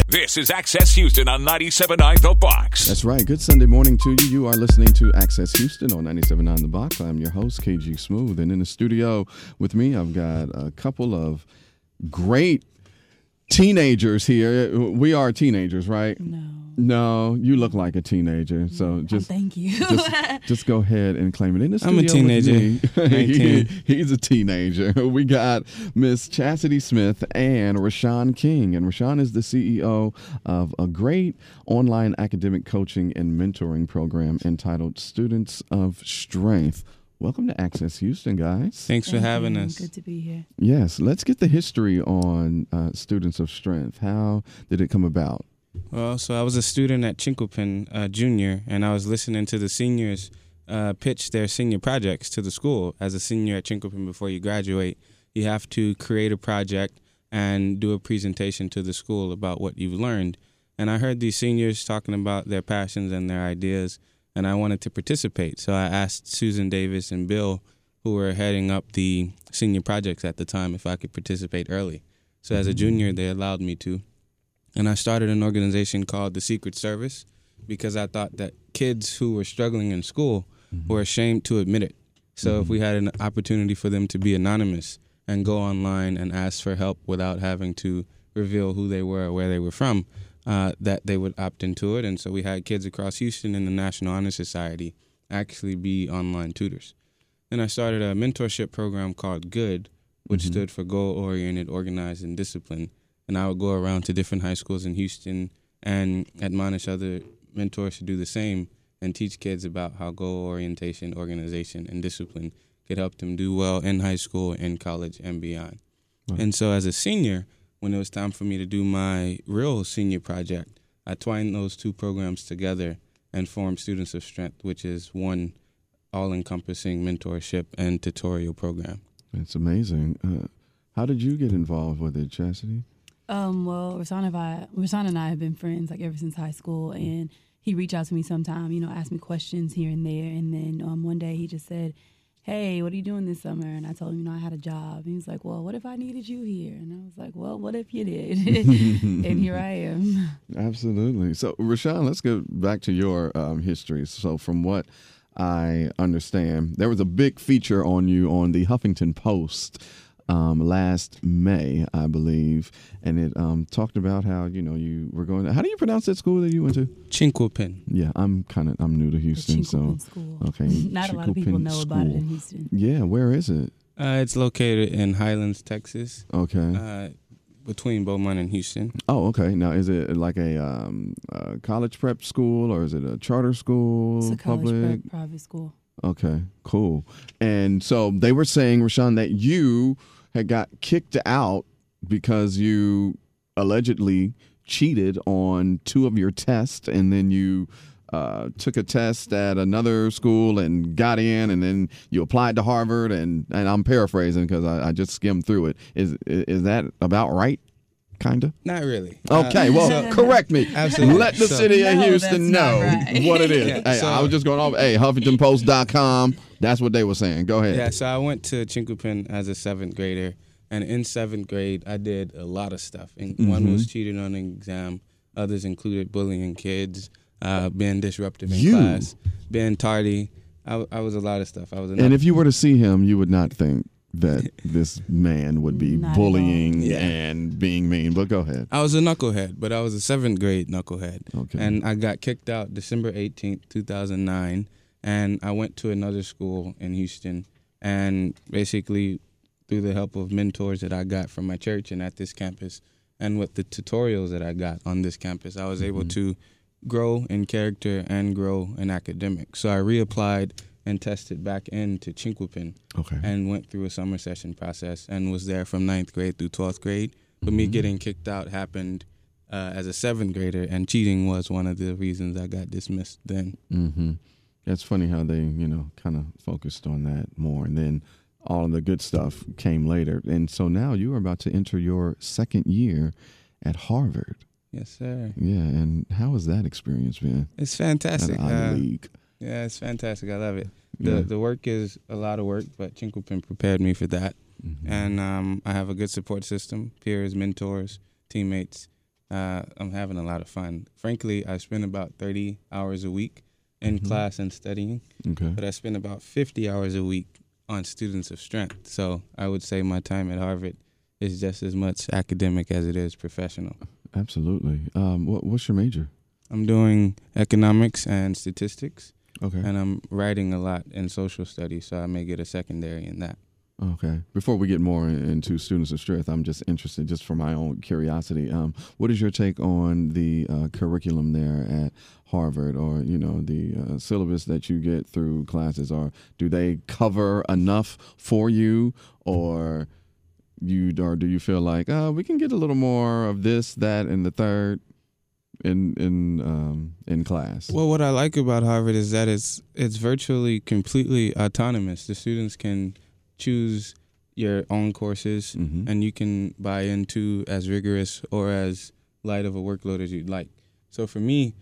This is Access Houston on 97.9 The Box. That's right. Good Sunday morning to you. You are listening to Access Houston on 97.9 The Box. I'm your host, KG Smooth. And in the studio with me, I've got a couple of great teenagers here. We are teenagers, right? No, you look like a teenager. So just thank you. just go ahead and claim it. In the studio I'm a teenager. He's a teenager. We got Miss Chastity Smith and Rashawn King. And Rashawn is the CEO of a great online academic coaching and mentoring program entitled Students of Strength. Welcome to Access Houston, guys. Thanks for having us. Good to be here. Yes, let's get the history on Students of Strength. How did it come about? Well, so I was a student at Chinquapin Junior, and I was listening to the seniors pitch their senior projects to the school. As a senior at Chinquapin, before you graduate, you have to create a project and do a presentation to the school about what you've learned. And I heard these seniors talking about their passions and their ideas, and I wanted to participate. So I asked Susan Davis and Bill, who were heading up the senior projects at the time, if I could participate early. So as a junior, they allowed me to. And I started an organization called the Secret Service because I thought that kids who were struggling in school were ashamed to admit it. So if we had an opportunity for them to be anonymous and go online and ask for help without having to reveal who they were or where they were from, that they would opt into it. And so we had kids across Houston and the National Honor Society actually be online tutors. Then I started a mentorship program called GOOD, which stood for Goal-Oriented, Organized, and Disciplined. And I would go around to different high schools in Houston and admonish other mentors to do the same and teach kids about how goal orientation, organization, and discipline could help them do well in high school, in college, and beyond. Right. And so as a senior, when it was time for me to do my real senior project, I twined those two programs together and formed Students of Strength, which is one all-encompassing mentorship and tutorial program. That's amazing. How did you get involved with it, Chastity? Well, Rashawn and I have been friends like ever since high school, and he reached out to me sometime, ask me questions here and there, and then one day he just said, "Hey, what are you doing this summer?" And I told him, I had a job. And he was like, "Well, what if I needed you here?" And I was like, "Well, what if you did?" And here I am. Absolutely. So, Rashawn, let's go back to your history. So, from what I understand, there was a big feature on you on the Huffington Post last May, I believe, and it talked about how you were going. How do you pronounce that school that you went to? Chinquapin. Yeah, I'm new to Houston, so school. Okay. Not a lot of people know about it in Houston. Yeah, where is it? It's located in Highlands, Texas. Okay. Between Beaumont and Houston. Oh, okay. Now, is it like a college prep school or is it a charter school? It's a college prep private school. Okay, cool. And so they were saying, Rashawn, that you had got kicked out because you allegedly cheated on two of your tests, and then you took a test at another school and got in, and then you applied to Harvard, and I'm paraphrasing because I just skimmed through it. Is that about right? Kind of? Not really. Okay, correct me. Absolutely. Let the city of Houston know what it is. Yeah, hey, I was just going off, HuffingtonPost.com. That's what they were saying. Go ahead. Yeah, so I went to Chinquapin as a 7th grader, and in 7th grade, I did a lot of stuff. And one was cheating on an exam. Others included bullying kids, being disruptive in class, being tardy. I was a lot of stuff. And if you were to see him, you would not think that this man would be bullying and being mean. But go ahead. I was a knucklehead, but I was a 7th grade knucklehead. Okay. And I got kicked out December 18th, 2009, and I went to another school in Houston, and basically through the help of mentors that I got from my church and at this campus, and with the tutorials that I got on this campus, I was able to grow in character and grow in academics. So I reapplied and tested back into Chinquapin and went through a summer session process and was there from 9th grade through 12th grade. But me getting kicked out happened as a 7th grader, and cheating was one of the reasons I got dismissed then. Mm-hmm. It's funny how they, kind of focused on that more. And then all of the good stuff came later. And so now you are about to enter your 2nd year at Harvard. Yes, sir. Yeah, and how has that experience been? It's fantastic. League. Yeah, it's fantastic. I love it. The work is a lot of work, but Chinquapin prepared me for that. And I have a good support system, peers, mentors, teammates, I'm having a lot of fun. Frankly, I spend about 30 hours a week in class and studying, Okay. but I spend about 50 hours a week on Students of Strength. So I would say my time at Harvard is just as much academic as it is professional. Absolutely. What's your major? I'm doing economics and statistics, Okay. and I'm writing a lot in social studies, so I may get a secondary in that. Okay. Before we get more into Students of Strength, I'm just interested, just for my own curiosity, what is your take on the curriculum there at Harvard, or the syllabus that you get through classes? Or do they cover enough for you, or do you feel like we can get a little more of this, that, and the third in class? Well, what I like about Harvard is that it's virtually completely autonomous. The students can choose your own courses, and you can buy into as rigorous or as light of a workload as you'd like. So for me,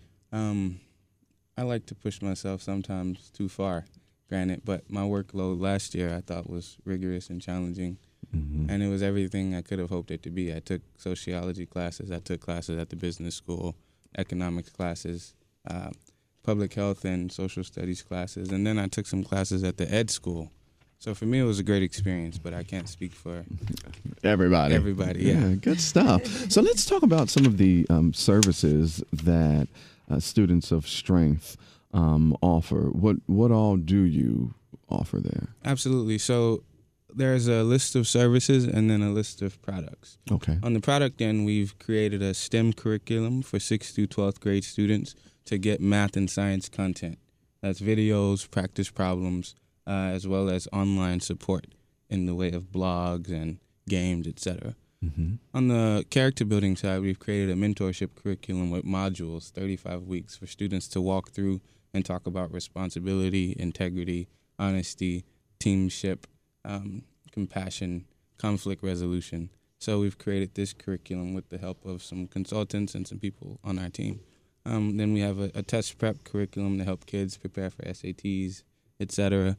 I like to push myself sometimes too far, granted, but my workload last year I thought was rigorous and challenging, and it was everything I could have hoped it to be. I took sociology classes, I took classes at the business school, economics classes, public health and social studies classes, and then I took some classes at the ed school. So for me, it was a great experience, but I can't speak for Everybody, yeah. Good stuff. So let's talk about some of the services that Students of Strength offer. What all do you offer there? Absolutely. So there's a list of services and then a list of products. Okay. On the product end, we've created a STEM curriculum for 6th through 12th grade students to get math and science content. That's videos, practice problems, as well as online support in the way of blogs and games, etc. On the character building side, we've created a mentorship curriculum with modules, 35 weeks, for students to walk through and talk about responsibility, integrity, honesty, teamship, compassion, conflict resolution. So we've created this curriculum with the help of some consultants and some people on our team. Then we have a test prep curriculum to help kids prepare for SATs, etc.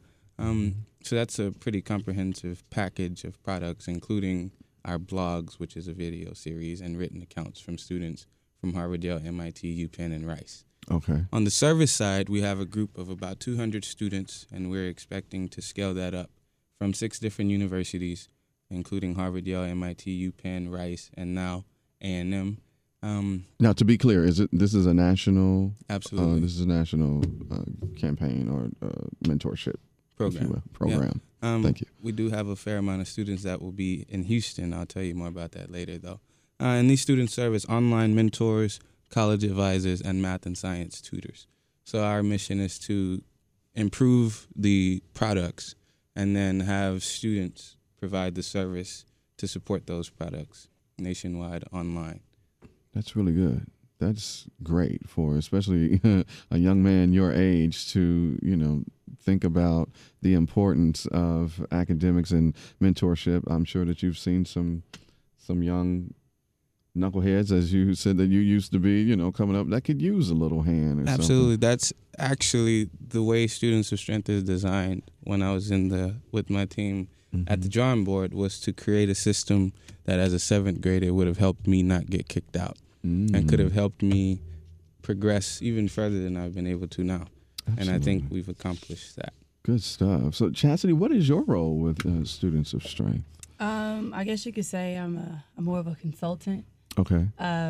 So that's a pretty comprehensive package of products, including our blogs, which is a video series, and written accounts from students from Harvard, Yale, MIT, UPenn, and Rice. Okay. On the service side, we have a group of about 200 students, and we're expecting to scale that up from 6 different universities, including Harvard, Yale, MIT, UPenn, Rice, and now A&M. Now, to be clear, this is a national? Absolutely. This is a national campaign or mentorship program. Yeah. Thank you. We do have a fair amount of students that will be in Houston. I'll tell you more about that later, though. And these students serve as online mentors, college advisors, and math and science tutors. So our mission is to improve the products and then have students provide the service to support those products nationwide online. That's really good. That's great for especially a young man your age to, think about the importance of academics and mentorship. I'm sure that you've seen some young knuckleheads, as you said that you used to be, coming up that could use a little hand. Or Absolutely. something. That's actually the way Students of Strength is designed. When I was with my team at the drawing board, was to create a system that as a 7th grader would have helped me not get kicked out and could have helped me progress even further than I've been able to now. Absolutely. And I think we've accomplished that. Good stuff. So, Chastity, what is your role with Students of Strength? I guess you could say I'm more of a consultant. Okay.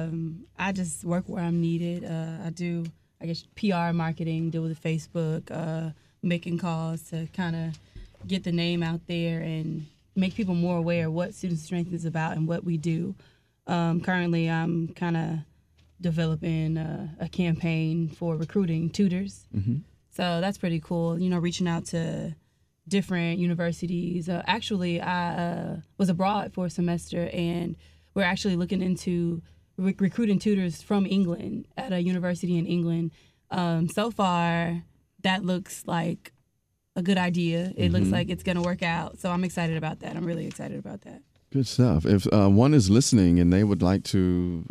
I just work where I'm needed. I do, PR marketing, deal with Facebook, making calls to kind of get the name out there and make people more aware of what Students of Strength is about and what we do. Currently, I'm kind of developing a campaign for recruiting tutors. So that's pretty cool, reaching out to different universities. Actually, I was abroad for a semester, and we're actually looking into recruiting tutors from England at a university in England. So far, that looks like a good idea. It looks like it's going to work out. So I'm excited about that. I'm really excited about that. Good stuff. If one is listening and they would like to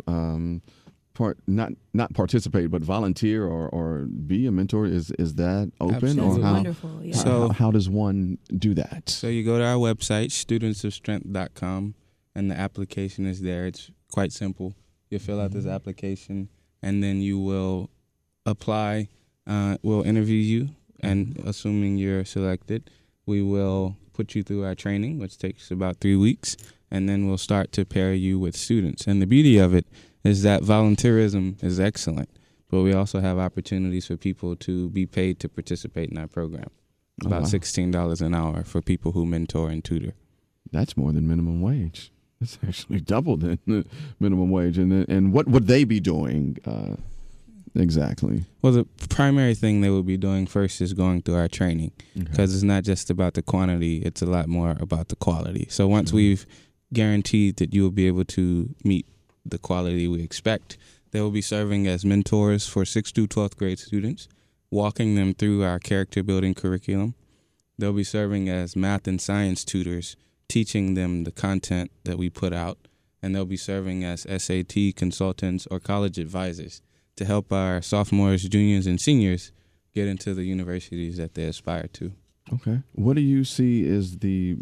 not participate, but volunteer or be a mentor, is that open? Absolutely. Or how, Wonderful. Yeah. So- how does one do that? So you go to our website, studentsofstrength.com, and the application is there. It's quite simple. You fill out this application, and then you will apply. We'll interview you, and assuming you're selected, we will put you through our training, which takes about 3 weeks, and then we'll start to pair you with students. And the beauty of it is that volunteerism is excellent, but we also have opportunities for people to be paid to participate in our program. About $16 an hour for people who mentor and tutor. That's more than minimum wage. It's actually double than the minimum wage. And what would they be doing exactly? Well, the primary thing they will be doing first is going through our training, because it's not just about the quantity, it's a lot more about the quality. So once we've guaranteed that you will be able to meet the quality we expect, they will be serving as mentors for 6th through 12th grade students, walking them through our character building curriculum. They'll be serving as math and science tutors, teaching them the content that we put out, and they'll be serving as SAT consultants or college advisors to help our sophomores, juniors, and seniors get into the universities that they aspire to. Okay. What do you see is the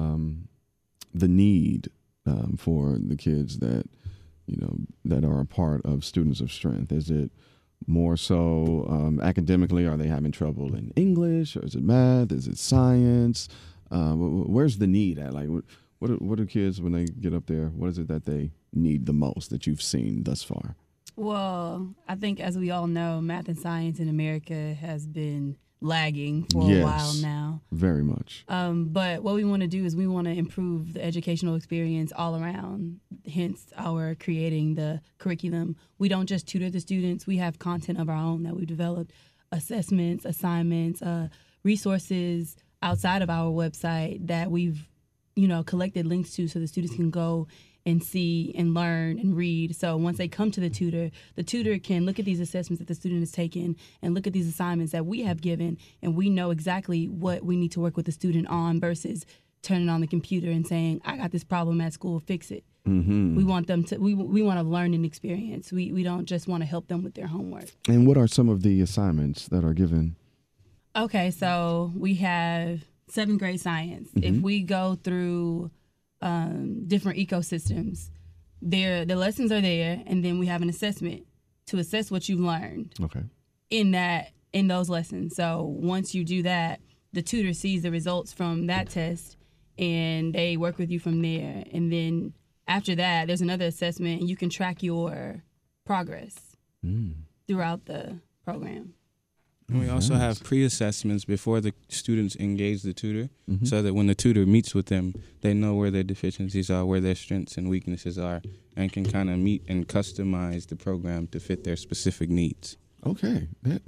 need for the kids that that are a part of Students of Strength? Is it more so academically? Are they having trouble in English, or is it math? Is it science? Where's the need at? Like, what do kids, when they get up there, what is it that they need the most that you've seen thus far? Well, I think, as we all know, math and science in America has been lagging for a while now. Very much. But what we want to do is we want to improve the educational experience all around, hence our creating the curriculum. We don't just tutor the students. We have content of our own that we've developed, assessments, assignments, resources outside of our website that we've, collected links to so the students can go and see and learn and read. So once they come to the tutor can look at these assessments that the student has taken and look at these assignments that we have given, and we know exactly what we need to work with the student on versus turning on the computer and saying, I got this problem at school, fix it. Mm-hmm. We want them to, we want a learning experience. We don't just want to help them with their homework. And what are some of the assignments that are given? Okay, so we have 7th grade science. Mm-hmm. If we go through different ecosystems, the lessons are there, and then we have an assessment to assess what you've learned. Okay. In those lessons. So once you do that, the tutor sees the results from that test, and they work with you from there. And then after that, there's another assessment, and you can track your progress throughout the program. And we also have pre-assessments before the students engage the tutor, so that when the tutor meets with them, they know where their deficiencies are, where their strengths and weaknesses are, and can kind of meet and customize the program to fit their specific needs. Okay.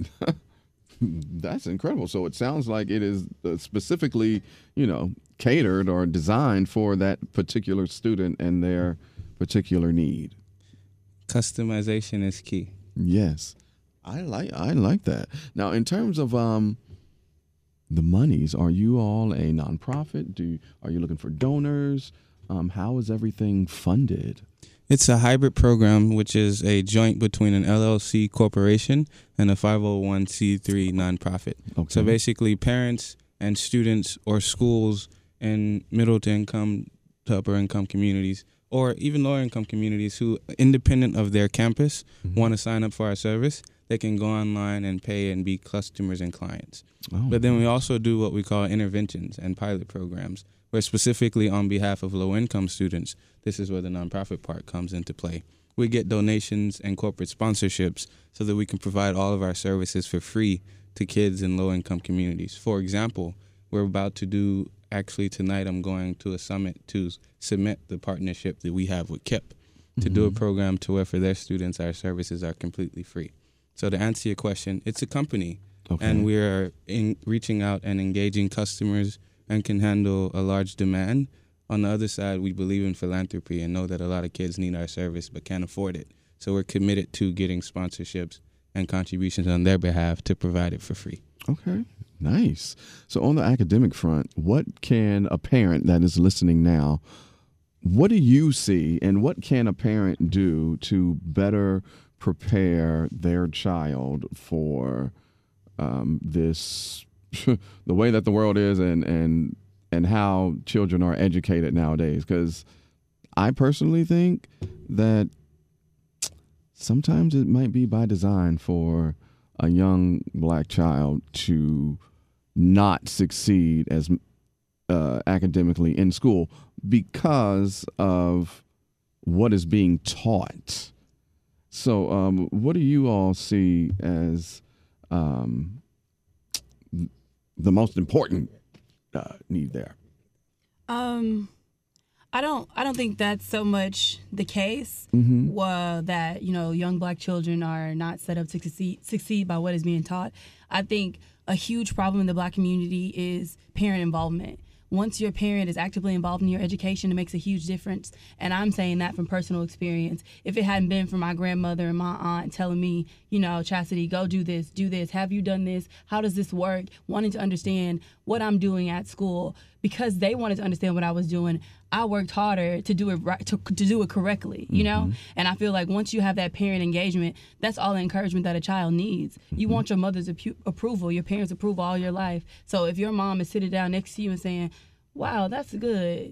That's incredible. So it sounds like it is specifically, catered or designed for that particular student and their particular need. Customization is key. Yes. I like that. Now, in terms of the monies, are you all a nonprofit? Are you looking for donors? How is everything funded? It's a hybrid program, which is a joint between an LLC corporation and a 501c3 nonprofit. Okay. So basically, parents and students or schools in middle to income to upper income communities, or even lower income communities who, independent of their campus, want to sign up for our service, they can go online and pay and be customers and clients. But then we also do what we call interventions and pilot programs, where specifically on behalf of low-income students, this is where the nonprofit part comes into play. We get donations and corporate sponsorships so that we can provide all of our services for free to kids in low-income communities. For example, we're about to do, actually tonight I'm going to a summit to cement the partnership that we have with KIPP to do a program to where for their students our services are completely free. So to answer your question, it's a company, and we are reaching out and engaging customers and can handle a large demand. On the other side, we believe in philanthropy and know that a lot of kids need our service but can't afford it. So we're committed to getting sponsorships and contributions on their behalf to provide it for free. Okay, nice. So on the academic front, what can a parent that is listening now, what do you see and what can a parent do to better prepare their child for this, the way that the world is and how children are educated nowadays? Because I personally think that sometimes it might be by design for a young black child to not succeed as academically in school because of what is being taught. So what do you all see as the most important need there? I don't think that's so much the case. That young black children are not set up to succeed by what is being taught. I think a huge problem in the black community is parent involvement. Once your parent is actively involved in your education, it makes a huge difference. And I'm saying that from personal experience. If it hadn't been for my grandmother and my aunt telling me, Chastity, go do this, have you done this? How does this work? Wanting to understand what I'm doing at school, because they wanted to understand what I was doing, I worked harder to do it right, to do it correctly, And I feel like once you have that parent engagement, that's all the encouragement that a child needs. You want your mother's approval, your parents' approval all your life. So if your mom is sitting down next to you and saying, wow, that's good.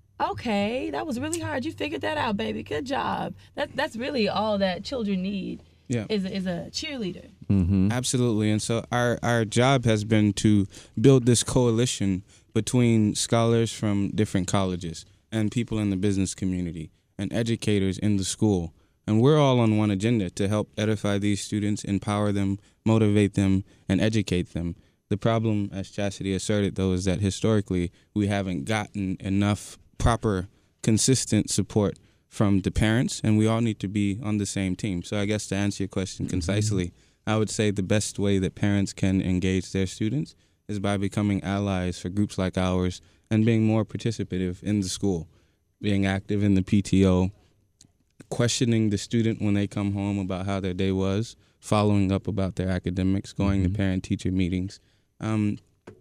Okay, that was really hard. You figured that out, baby. Good job. That's really all that children need. Yeah. Is a cheerleader. Absolutely. And so our job has been to build this coalition between scholars from different colleges and people in the business community and educators in the school. And we're all on one agenda to help edify these students, empower them, motivate them, and educate them. The problem, as Chastity asserted, though, is that historically we haven't gotten enough proper, consistent support from the parents, and we all need to be on the same team. So I guess to answer your question concisely, I would say the best way that parents can engage their students is by becoming allies for groups like ours and being more participative in the school, being active in the PTO, questioning the student when they come home about how their day was, following up about their academics, going to parent-teacher meetings. And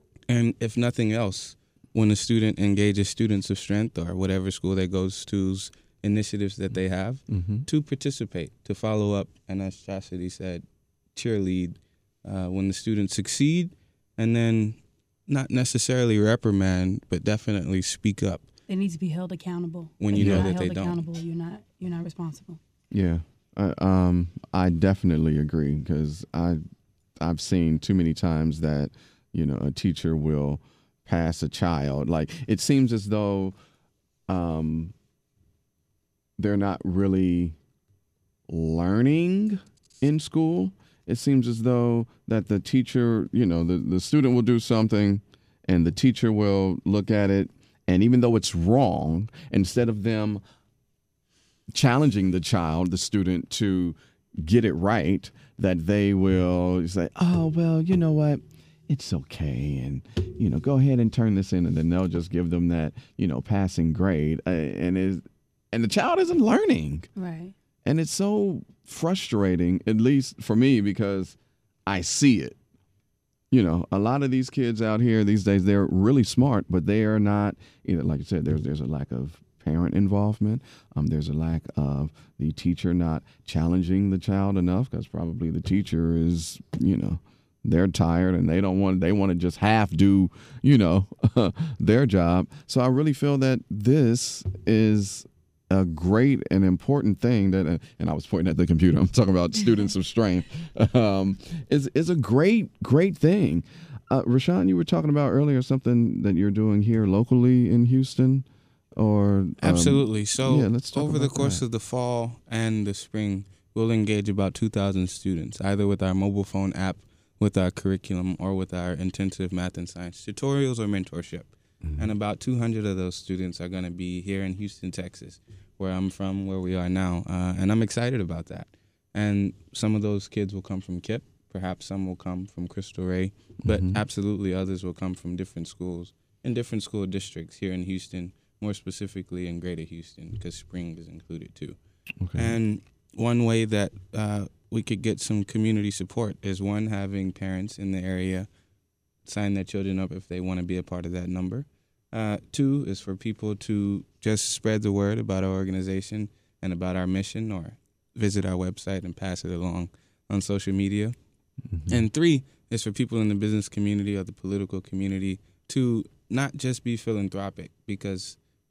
if nothing else, when a student engages Students of Strength or whatever school they goes to's initiatives that they have, to participate, to follow up, and as Chastity said, cheerlead when the students succeed, and then not necessarily reprimand, but definitely speak up. They need to be held accountable. When if you know you're that they not held accountable, you're not responsible. Yeah, I definitely agree, because I've seen too many times that a teacher will pass a child. Like, it seems as though they're not really learning in school. It seems as though that the teacher, the student will do something and the teacher will look at it, and even though it's wrong, instead of them challenging the student to get it right, that they will say, oh, well, you know what? It's okay. And, go ahead and turn this in. And then they'll just give them that, passing grade. And the child isn't learning. Right. And it's so frustrating, at least for me, because I see it. A lot of these kids out here these days, they're really smart, but they are not, like you said, there's a lack of parent involvement. There's a lack of the teacher not challenging the child enough, because probably the teacher is, they're tired and they want to just half do, their job. So I really feel that this is a great and important thing that, and I was pointing at the computer, I'm talking about Students of Strength, is a great thing. Rashawn, you were talking about earlier something that you're doing here locally in Houston, or absolutely. So let's talk over the about course that. of the fall and the spring, we'll engage about 2,000 students, either with our mobile phone app, with our curriculum, or with our intensive math and science tutorials or mentorship. And about 200 of those students are going to be here in Houston, Texas, where I'm from, where we are now. And I'm excited about that. And some of those kids will come from KIPP. Perhaps some will come from Cristo Rey. But absolutely others will come from different schools in different school districts here in Houston, more specifically in Greater Houston, because Spring is included too. Okay. And one way that we could get some community support is, one, having parents in the area sign their children up if they want to be a part of that number. Two is for people to just spread the word about our organization and about our mission, or visit our website and pass it along on social media. And three is for people in the business community or the political community to not just be philanthropic, because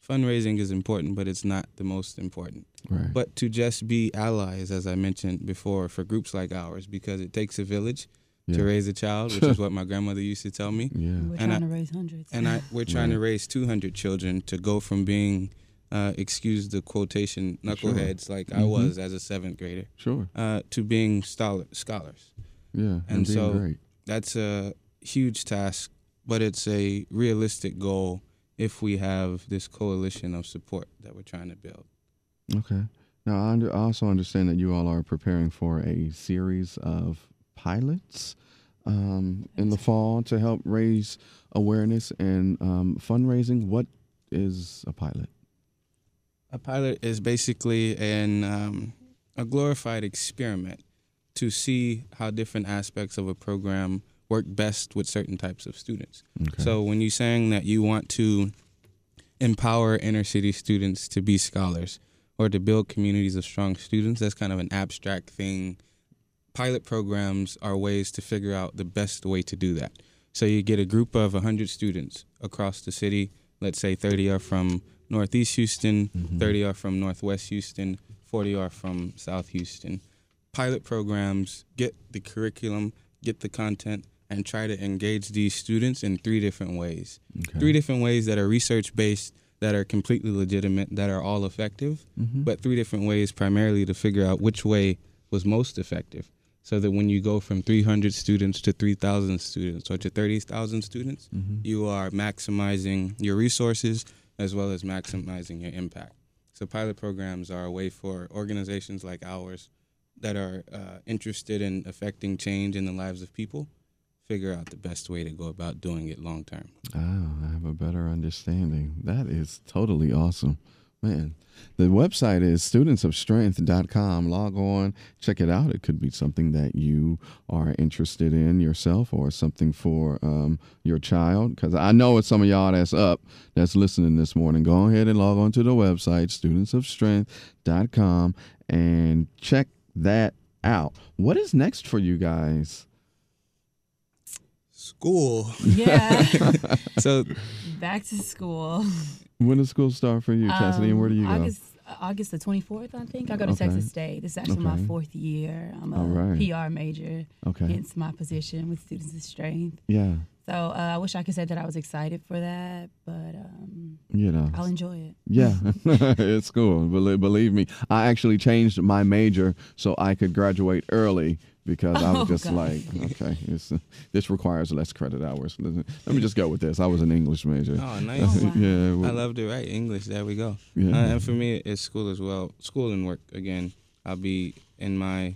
fundraising is important, but it's not the most important. Right. But to just be allies, as I mentioned before, for groups like ours, because it takes a village Yeah. to raise a child, which is what my grandmother used to tell me. Yeah. We're And trying to raise hundreds. And we're trying to Right. raise 200 children to go from being, excuse the quotation, knuckleheads like I was as a 7th grader, Sure. to being scholars. Yeah. And being so great. that's a huge task, but it's a realistic goal if we have this coalition of support that we're trying to build. Okay. Now, I also understand that you all are preparing for a series of pilots in the fall to help raise awareness and fundraising. What is a pilot? A pilot is basically a glorified experiment to see how different aspects of a program work best with certain types of students. Okay. So when you're saying that you want to empower inner city students to be scholars or to build communities of strong students, that's kind of an abstract thing. Pilot programs are ways to figure out the best way to do that. So you get a group of 100 students across the city. Let's say 30 are from Northeast Houston, 30 are from Northwest Houston, 40 are from South Houston. Pilot programs get the curriculum, get the content, and try to engage these students in 3 different ways. Okay. 3 different ways that are research-based, that are completely legitimate, that are all effective, but 3 different ways primarily to figure out which way was most effective. So that when you go from 300 students to 3,000 students or to 30,000 students, you are maximizing your resources as well as maximizing your impact. So pilot programs are a way for organizations like ours that are interested in affecting change in the lives of people figure out the best way to go about doing it long term. Oh, I have a better understanding. That is totally awesome. Man, the website is studentsofstrength.com. Log on, check it out. It could be something that you are interested in yourself or something for your child. Because I know it's some of y'all that's listening this morning. Go ahead and log on to the website, studentsofstrength.com, and check that out. What is next for you guys? School. Yeah. So Back to school. When does school start for you, Chastity, and where do you go? August the 24th, I think. I go to Okay. Texas State. This is actually my Okay. 4th year. I'm a All right. PR major, Okay. hence my position with Students of Strength. Yeah, So I wish I could say that I was excited for that, but you know. I'll enjoy it. Yeah, it's cool. Believe me, I actually changed my major so I could graduate early because I was Oh, just God. like, okay, this requires less credit hours. Let me just go with this. I was an English major. Oh, nice. Oh, wow. Yeah, I well, love to write English. There we go. Yeah. And for me, it's school as well. School and work. Again, I'll be in my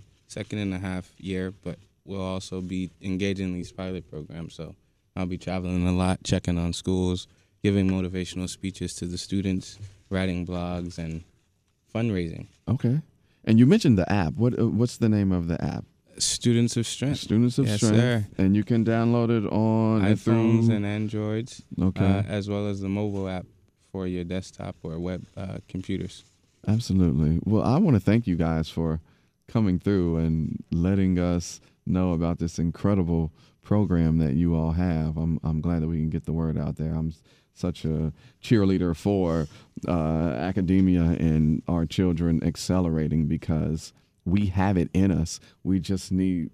2.5 year, but we'll also be engaging in these pilot programs. So I'll be traveling a lot, checking on schools, giving motivational speeches to the students, writing blogs, and fundraising. Okay. And you mentioned the app. What's the name of the app? Students of Strength. Students of Yes, Strength. sir. And you can download it on iPhones through, and Androids, Okay. as well as the mobile app for your desktop or web computers. Absolutely. Well, I want to thank you guys for coming through and letting us know about this incredible program that you all have. I'm glad that we can get the word out there. I'm such a cheerleader for academia and our children accelerating because we have it in us. It just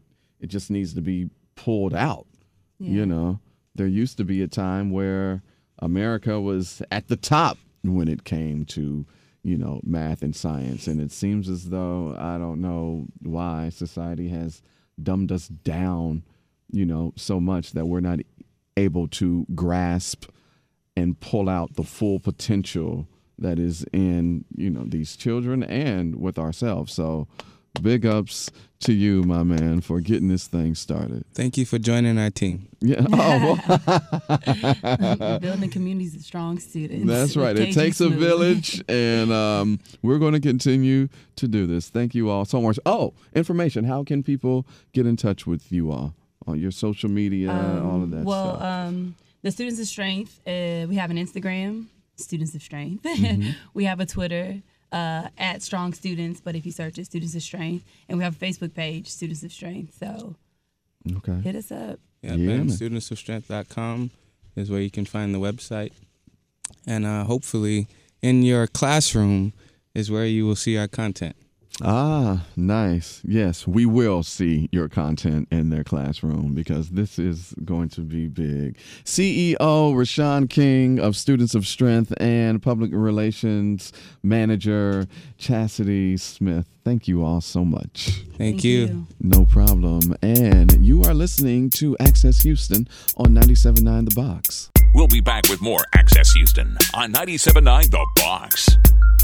needs to be pulled out. Yeah. You know, there used to be a time where America was at the top when it came to, you know, math and science. And it seems as though, I don't know why society has dumbed us down, you know, so much that we're not able to grasp and pull out the full potential that is in, you know, these children and with ourselves. So big ups to you, my man, for getting this thing started. Thank you for joining our team. Yeah. Oh, well. Building communities of strong students. That's right. with It KG takes a Smooth. village, and we're going to continue to do this. Thank you all so much. Oh, information. How can people get in touch with you all? On your social media, all of that Well, stuff. the Students of Strength, we have an Instagram, Students of Strength. Mm-hmm. We have a Twitter, at Strong Students, but if you search it, Students of Strength. And we have a Facebook page, Students of Strength. So Okay. hit us up. Yeah, Yeah, and man. studentsofstrength.com is where you can find the website. And hopefully in your classroom is where you will see our content. Ah, nice. Yes, we will see your content in their classroom because this is going to be big. CEO Rashawn King of Students of Strength and Public Relations Manager Chastity Smith. Thank you all so much. Thank you. No problem. And you are listening to Access Houston on 97.9 The Box. We'll be back with more Access Houston on 97.9 The Box.